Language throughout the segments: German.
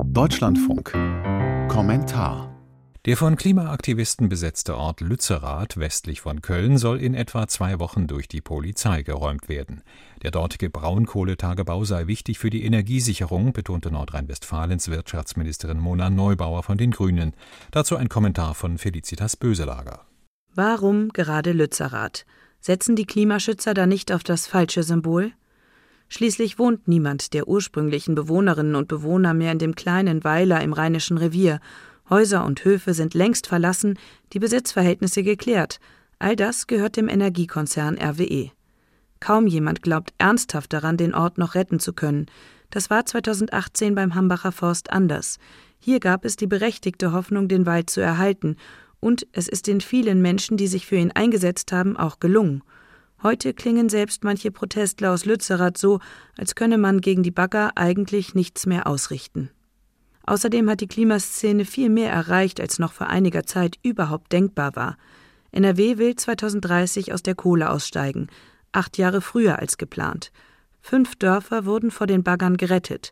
Deutschlandfunk. Kommentar. Der von Klimaaktivisten besetzte Ort Lützerath westlich von Köln soll in etwa 2 Wochen durch die Polizei geräumt werden. Der dortige Braunkohletagebau sei wichtig für die Energiesicherung, betonte Nordrhein-Westfalens Wirtschaftsministerin Mona Neubauer von den Grünen. Dazu ein Kommentar von Felicitas Böselager. Warum gerade Lützerath? Setzen die Klimaschützer da nicht auf das falsche Symbol? Schließlich wohnt niemand der ursprünglichen Bewohnerinnen und Bewohner mehr in dem kleinen Weiler im Rheinischen Revier. Häuser und Höfe sind längst verlassen, die Besitzverhältnisse geklärt. All das gehört dem Energiekonzern RWE. Kaum jemand glaubt ernsthaft daran, den Ort noch retten zu können. Das war 2018 beim Hambacher Forst anders. Hier gab es die berechtigte Hoffnung, den Wald zu erhalten. Und es ist den vielen Menschen, die sich für ihn eingesetzt haben, auch gelungen. Heute klingen selbst manche Protestler aus Lützerath so, als könne man gegen die Bagger eigentlich nichts mehr ausrichten. Außerdem hat die Klimaszene viel mehr erreicht, als noch vor einiger Zeit überhaupt denkbar war. NRW will 2030 aus der Kohle aussteigen, 8 Jahre früher als geplant. 5 Dörfer wurden vor den Baggern gerettet.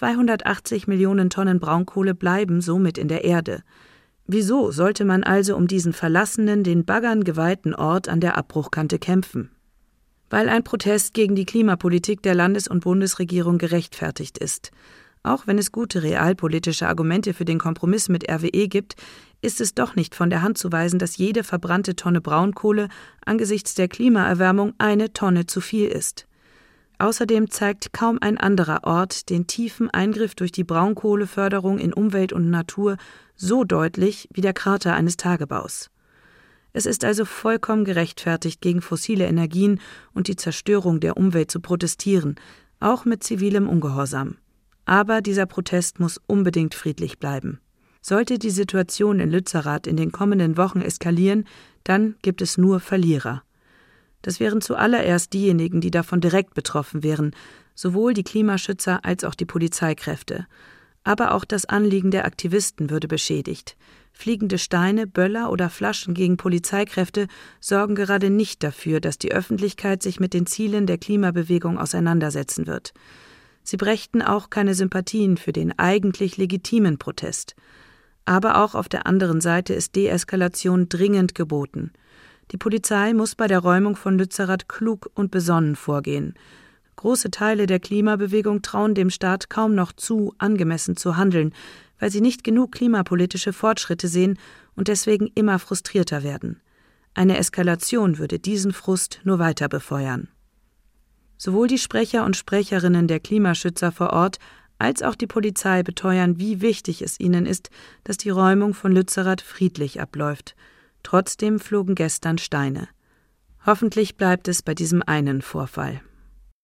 280 Millionen Tonnen Braunkohle bleiben somit in der Erde. Wieso sollte man also um diesen verlassenen, den Baggern geweihten Ort an der Abbruchkante kämpfen? Weil ein Protest gegen die Klimapolitik der Landes- und Bundesregierung gerechtfertigt ist. Auch wenn es gute realpolitische Argumente für den Kompromiss mit RWE gibt, ist es doch nicht von der Hand zu weisen, dass jede verbrannte Tonne Braunkohle angesichts der Klimaerwärmung 1 Tonne zu viel ist. Außerdem zeigt kaum ein anderer Ort den tiefen Eingriff durch die Braunkohleförderung in Umwelt und Natur so deutlich wie der Krater eines Tagebaus. Es ist also vollkommen gerechtfertigt, gegen fossile Energien und die Zerstörung der Umwelt zu protestieren, auch mit zivilem Ungehorsam. Aber dieser Protest muss unbedingt friedlich bleiben. Sollte die Situation in Lützerath in den kommenden Wochen eskalieren, dann gibt es nur Verlierer. Das wären zuallererst diejenigen, die davon direkt betroffen wären, sowohl die Klimaschützer als auch die Polizeikräfte. Aber auch das Anliegen der Aktivisten würde beschädigt. Fliegende Steine, Böller oder Flaschen gegen Polizeikräfte sorgen gerade nicht dafür, dass die Öffentlichkeit sich mit den Zielen der Klimabewegung auseinandersetzen wird. Sie brächten auch keine Sympathien für den eigentlich legitimen Protest. Aber auch auf der anderen Seite ist Deeskalation dringend geboten. Die Polizei muss bei der Räumung von Lützerath klug und besonnen vorgehen. Große Teile der Klimabewegung trauen dem Staat kaum noch zu, angemessen zu handeln, weil sie nicht genug klimapolitische Fortschritte sehen und deswegen immer frustrierter werden. Eine Eskalation würde diesen Frust nur weiter befeuern. Sowohl die Sprecher und Sprecherinnen der Klimaschützer vor Ort als auch die Polizei beteuern, wie wichtig es ihnen ist, dass die Räumung von Lützerath friedlich abläuft. Trotzdem flogen gestern Steine. Hoffentlich bleibt es bei diesem einen Vorfall.